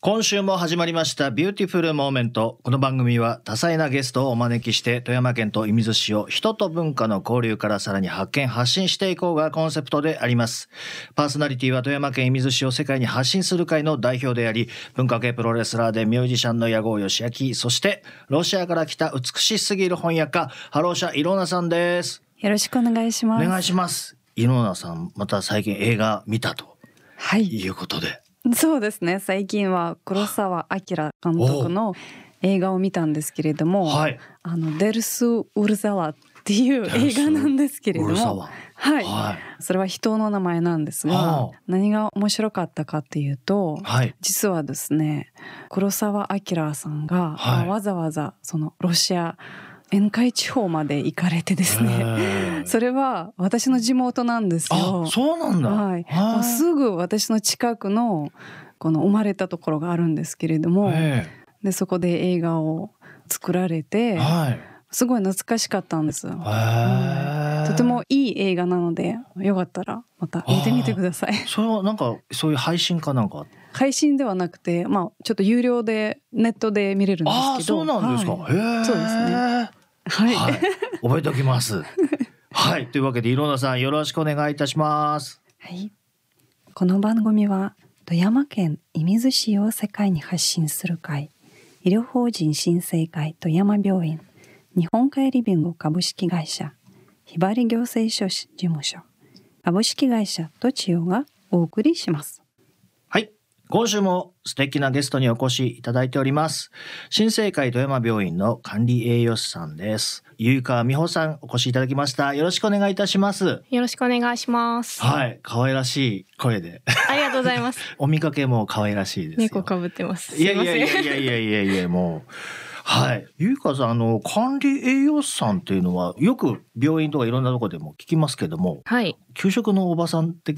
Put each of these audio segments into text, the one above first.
今週も始まりましたビューティフルモーメント。この番組は多彩なゲストをお招きして富山県と射水市を人と文化の交流からさらに発見発信していこうがコンセプトであります。パーソナリティは富山県射水市を世界に発信する会の代表であり、文化系プロレスラーでミュージシャンの矢後義明、そしてロシアから来た美しすぎる翻訳家ハローシャイローナさんです。 よろしくお願いします。 お願いします。イローナさん、また最近映画見たということで、 そうですね。最近は黒澤明監督の映画を見たんですけれども、 はい、 デルス・ウルザワっていう映画なんですけれども、はい、それは人の名前なんですが、何が面白かったかっていうと、実はですね、黒澤明さんが、わざわざそのロシア沿海地方まで行かれてですね、それは私の地元なんですよ。 あ、そうなんだ。 はい、もうすぐ私の近くのこの生まれたところがあるんですけれども、でそこで映画を作られて、すごい懐かしかったんです。とてもいい映画なので、よかったらまた見てみてください。 それはなんかそういう配信かなんか？ 配信ではなくて、ちょっと有料でネットで見れるんですけど。 そうなんですか。 そうですね。 覚えておきます。はい、というわけでイローナさん、よろしくお願いいたします。 はい、この番組は富山県射水市を世界に発信する会、医療法人新生会富山病院、日本海リビング株式会社、ひばり行政書士事務所、株式会社とちおがお送りします。 はい、今週も素敵なゲストにお越しいただいております。新生会富山病院の管理栄養士さんです。結川美穂さん、お越しいただきました。よろしくお願いいたします。 よろしくお願いします。 はい、可愛らしい声でありがとうございますお見かけも可愛らしいですよ。 猫かぶってます。 いやもうはい、結川さん、管理栄養士さんっていうのはよく病院とかいろんなところでも聞きますけども、給食のおばさんって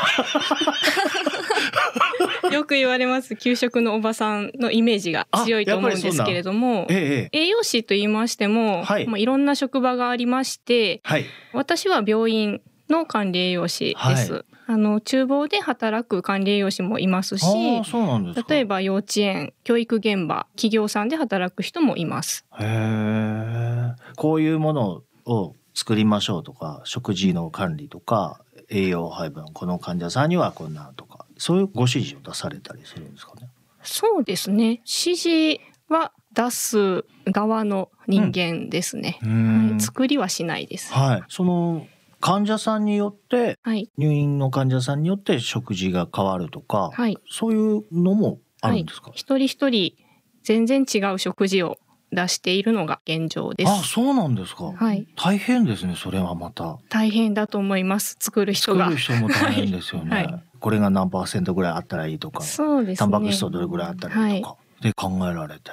よく言われます。給食のおばさんのイメージが強いと思うんですけれども、栄養士と言いましても、いろんな職場がありまして、私は病院の管理栄養士です。厨房で働く管理栄養士もいますし、例えば幼稚園、教育現場、企業さんで働く人もいます。 こういうものを作りましょうとか、食事の管理とか栄養配分、この患者さんにはこんなとか、そういうご指示を出されたりするんですかね？ そうですね、指示は出す側の人間ですね。作りはしないです。 その患者さんによって、入院の患者さんによって食事が変わるとか、そういうのもあるんですか？ 一人一人全然違う食事を出しているのが現状です。 あ、そうなんですか。大変ですね。それはまた大変だと思います。作る人も大変ですよね。 これが何%ぐらいあったらいいとか、 そうですね、 タンパク質をどれぐらいあったらいいとか、で考えられて、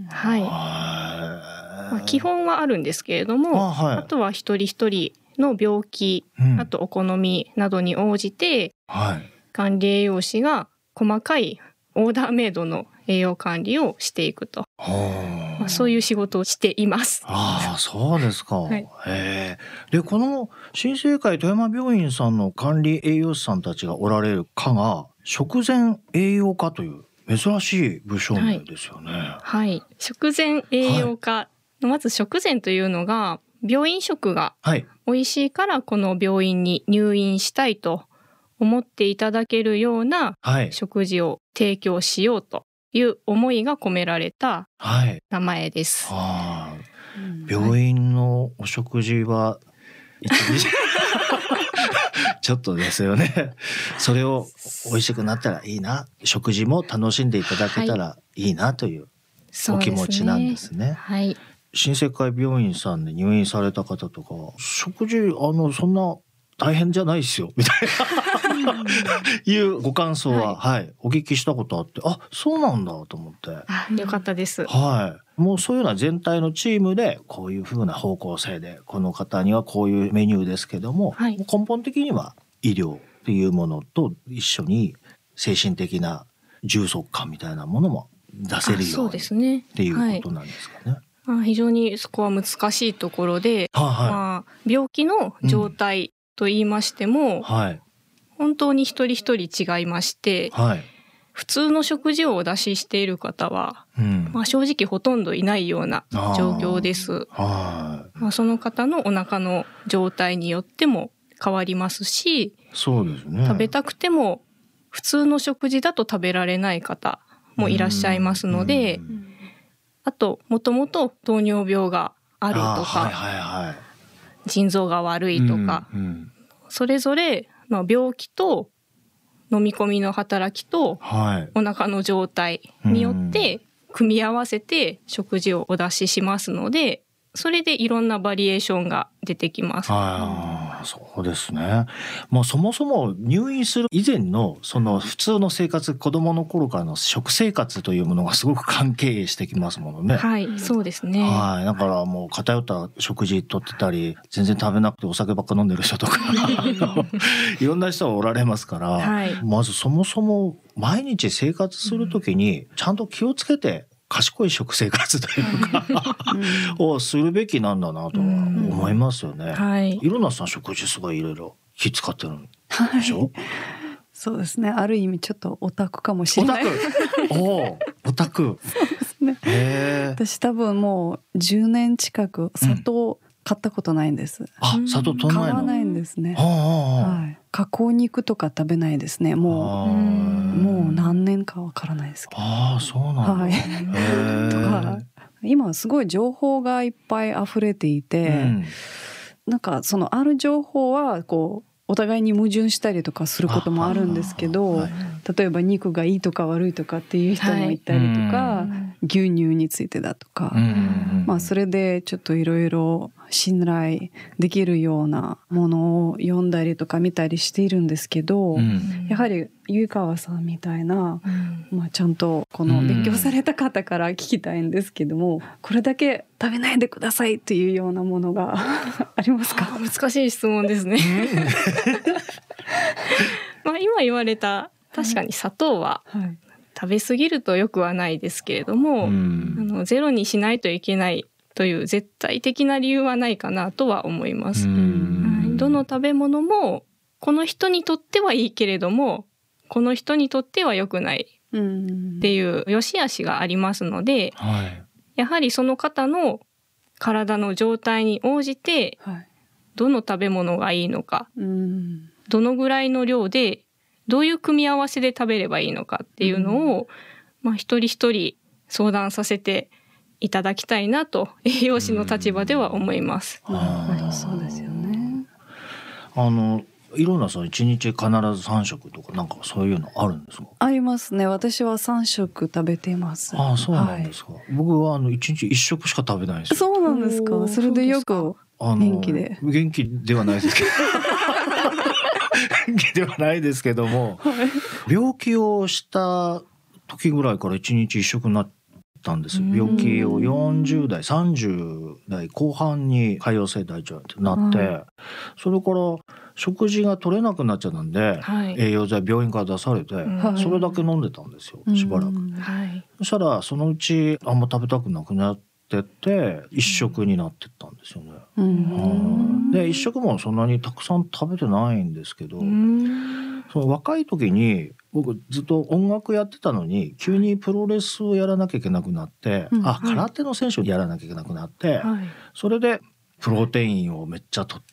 基本はあるんですけれども、あとは一人一人の病気、あとお好みなどに応じて、管理栄養士が細かいオーダーメイドの栄養管理をしていくと、そういう仕事をしています。 そうですか。で、この新生会富山病院さんの管理栄養士さんたちがおられる科が食前栄養科という珍しい部署名ですよね。 食前栄養科、まず食前というのが病院食が美味しいからこの病院に入院したいと思っていただけるような食事を提供しようという思いが込められた名前です。 病院のお食事は一日ちょっとですよね。それを美味しくなったらいいな、食事も楽しんでいただけたらいいなというお気持ちなんですね。新生会病院さんで入院された方とか、食事そんな大変じゃないですよみたいないうご感想は、お聞きしたことあって、そうなんだと思って。 よかったです。 もうそういうような全体のチームでこういう風な方向性で、この方にはこういうメニューですけども、根本的には医療っていうものと一緒に精神的な充足感みたいなものも出せるようにっていうことなんですかね。 非常にそこは難しいところで、病気の状態と言いましても、本当に一人一人違いまして、 普通の食事をお出ししている方は、正直ほとんどいないような状況です。その方のお腹の状態によっても変わりますし、 そうですね、 食べたくても普通の食事だと食べられない方もいらっしゃいますので、あともともと糖尿病があるとか、腎臓が悪いとか、それぞれ病気と飲み込みの働きとお腹の状態によって組み合わせて食事をお出ししますので、それでいろんなバリエーションが出てきます。 そうですね。もうそもそも入院する以前のその普通の生活、子供の頃からの食生活というものがすごく関係してきますものね。 はい、そうですね。 だからもう偏った食事とってたり、全然食べなくてお酒ばっか飲んでる人とかいろんな人がおられますから、まずそもそも毎日生活するときにちゃんと気をつけて賢い食生活というかをするべきなんだなとは思いますよね。いろんな食事すごいいろいろ気使ってるんでしょ。 そうですね。ある意味ちょっとオタクかもしれない。 オタク。 そうですね。私多分もう10年近く砂糖買ったことないんです。 砂糖取らないの？ 買わないんですね。加工肉とか食べないですね。もう何年かわからないですけど。 そうなんだ。 とか今すごい情報がいっぱい溢れていて、なんかそのある情報はこうお互いに矛盾したりとかすることもあるんですけど、例えば肉がいいとか悪いとかっていう人もいたりとか、牛乳についてだとか、それでちょっといろいろ信頼できるようなものを読んだりとか見たりしているんですけど、やはりゆいかわさんみたいな、ちゃんとこの勉強された方から聞きたいんですけども、これだけ食べないでくださいっていうようなものがありますか？ 難しい質問ですね。今言われた確かに砂糖は食べ過ぎると良くはないですけれども、ゼロにしないといけないという絶対的な理由はないかなとは思います。どの食べ物もこの人にとってはいいけれどもこの人にとっては良くないっていう良し悪しがありますので、やはりその方の体の状態に応じてどの食べ物がいいのか、どのぐらいの量でどういう組み合わせで食べればいいのかっていうのを、一人一人相談させていただきたいなと栄養士の立場では思います。 そうですよね。 いろんな1日必ず3食とかなんかそういうのあるんですか？ ありますね。私は3食食べています。 そうなんですか。僕は1日1食しか食べないんですよ。 そうなんですか。それでよく元気で。 元気ではないですけど元気ではないですけども、病気をした時ぐらいから1日1食になったんです。病気を40代30代後半に潰瘍性大腸炎ってなって、それから食事が取れなくなっちゃったんで、栄養剤病院から出されて、それだけ飲んでたんですよ、しばらく。そしたらそのうちあんま食べたくなくなってって1食になってったんですよね。で1食もそんなにたくさん食べてないんですけど、その若い時に僕ずっと音楽やってたのに急にプロレスをやらなきゃいけなくなって、空手の選手をやらなきゃいけなくなって、それでプロテインをめっちゃ取って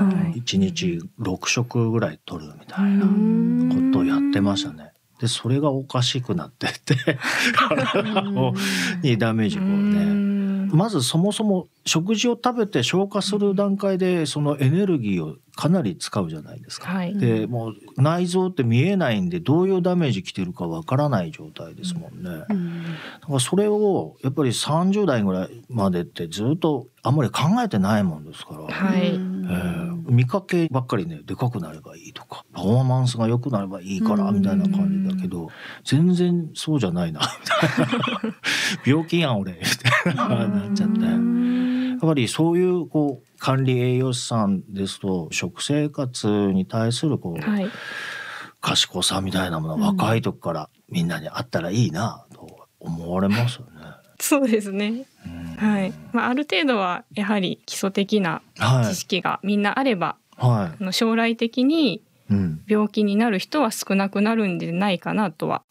、1日6食ぐらい取るみたいなことをやってましたね。でそれがおかしくなってって体にダメージをね。まずそもそも食事を食べて消化する段階でそのエネルギーをかなり使うじゃないですか。でもう内臓って見えないんでどういうダメージきてるかわからない状態ですもんね。だからそれをやっぱり30代ぐらいまでってずっとあんまり考えてないもんですから、見かけばっかりね、でかくなればいいとかパフォーマンスが良くなればいいからみたいな感じだけど、全然そうじゃないなみたいな病気やん俺みたいななっちゃって、やっぱりそういう管理栄養士さんですと食生活に対する賢さみたいなものが若い時からみんなにあったらいいなと思われますよね。 そうですね。ある程度はやはり基礎的な知識がみんなあれば、将来的に病気になる人は少なくなるんじゃないかなとは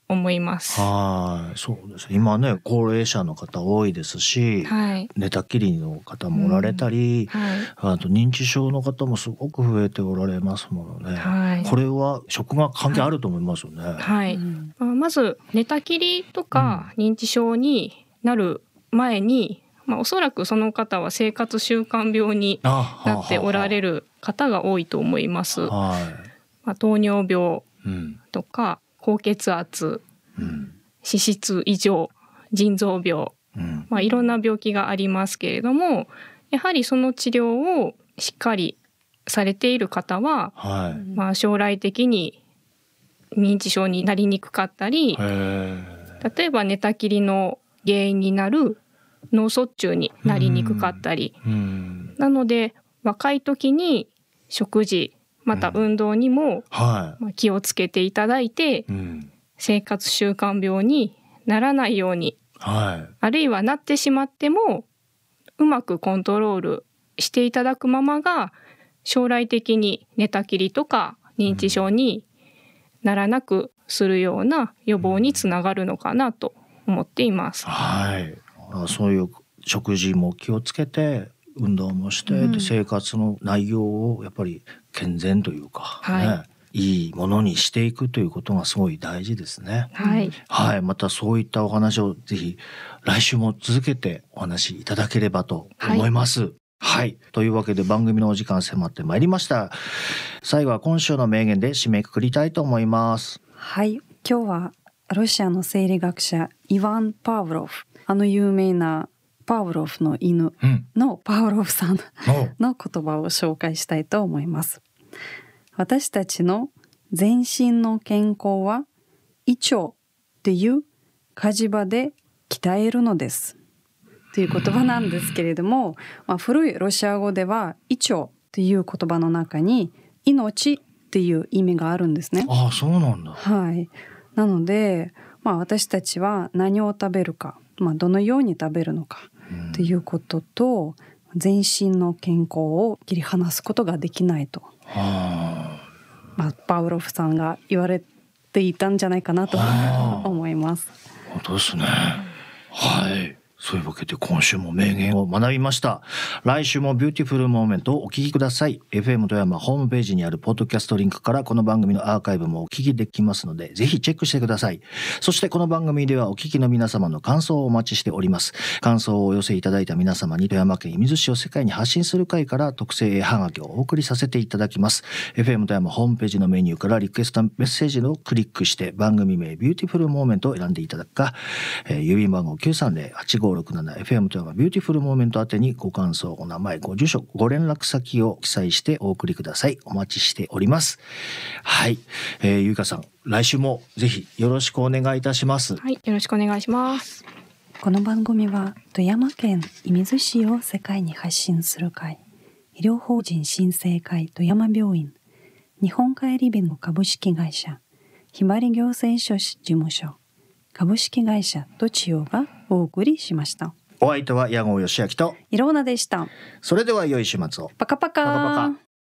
思います。 はい、そうです。今ね、高齢者の方多いですし、はい、寝たきりの方もおられたり、はい、あと認知症の方もすごく増えておられますものね。はい、これは食が関係あると思いますよね。 はい、まず寝たきりとか認知症になる前に、おそらくその方は生活習慣病になっておられる方が多いと思います。糖尿病とか高血圧、脂質異常、腎臓病、いろんな病気がありますけれども、やはりその治療をしっかりされている方は、将来的に認知症になりにくかったり、例えば寝たきりの原因になる脳卒中になりにくかったり、なので若い時に食事また運動にも気をつけていただいて、生活習慣病にならないように、あるいはなってしまってもうまくコントロールしていただくままが将来的に寝たきりとか認知症にならなくするような予防につながるのかなと思っています。 はい、そういう食事も気をつけて運動もして、で生活の内容をやっぱり健全というか、いいものにしていくということがすごい大事ですね。はい、またそういったお話をぜひ来週も続けてお話しいただければと思います。はい、というわけで番組のお時間迫ってまいりました。最後は今週の名言で締めくくりたいと思います。 はい、今日はロシアの生理学者イワン・パウロフ、有名なパウロフの犬のパウロフさんの言葉を紹介したいと思います。私たちの全身の健康は胃腸っていう火事場で鍛えるのですという言葉なんですけれども、古いロシア語では胃腸っていう言葉の中に命っていう意味があるんですね。 ああ、そうなんだ。 はい。なので、私たちは何を食べるか、どのように食べるのかということと、全身の健康を切り離すことができないと、パウロフさんが言われていたんじゃないかなと思います。 本当ですね。はい。そういうわけで今週も名言を学びました。来週もビューティフルモーメントをお聞きください。 FM 富山ホームページにあるポッドキャストリンクからこの番組のアーカイブもお聞きできますので、ぜひチェックしてください。そしてこの番組ではお聞きの皆様の感想をお待ちしております。感想をお寄せいただいた皆様に富山県射水市を世界に発信する会から特製絵はがきをお送りさせていただきます。 FM 富山ホームページのメニューからリクエストメッセージをクリックして番組名ビューティフルモーメントを選んでいただくか、郵便番号 930-8567 FM富山ビューティフルモーメント宛てにご感想、お名前、ご住所、ご連絡先を記載してお送りください。お待ちしております。はい、ゆいかさん、来週もぜひよろしくお願いいたします。 はい、よろしくお願いします。 この番組は富山県射水市を世界に発信する会、医療法人新生会富山病院、日本帰り便の株式会社、ひばり行政書士事務所、株式会社とちおがお送りしました。 お相手は矢後義明といろうなでした。 それでは良い週末を。 パカパカ。